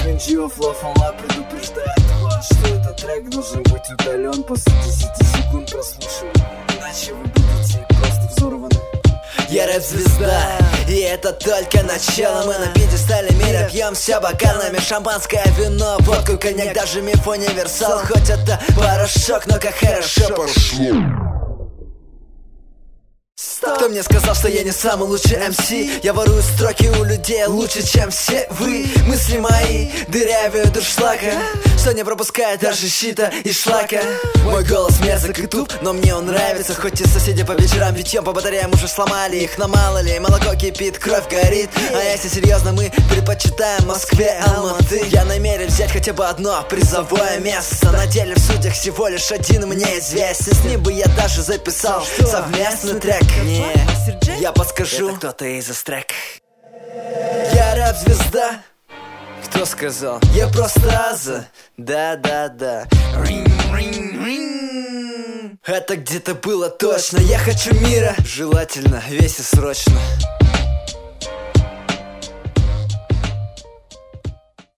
NGO Флофала предупреждает вас, что этот трек должен быть удален после 10 секунд прослушивания, иначе вы будете просто взорваны. Я рэп-звезда, и это только начало. Мы на пьедестале мира пьем все бокалами. Шампанское, вино, водку, коньяк, даже миф универсал. Хоть это порошок, но как хорошо пошло. Кто мне сказал, что я не самый лучший MC? Я ворую строки у людей лучше, чем все вы. Мысли мои дырявее дуршлака, что не пропускает даже щита и шлака. Мой голос мерзок и туп, но мне он нравится. Хоть и соседи по вечерам битьем по батареям уже сломали их, но мало ли, молоко кипит, кровь горит. А если серьезно, мы предпочитаем Москве Алматы. Я намерен взять хотя бы одно призовое место. На деле в судьях всего лишь один мне известен. С ним бы я даже записал совместный трек. Не, я подскажу, это кто-то из Астрек. Я рэп-звезда. Кто сказал? Я просто Аза. Да-да-да. Это где-то было точно. Я хочу мира, желательно, весь и срочно.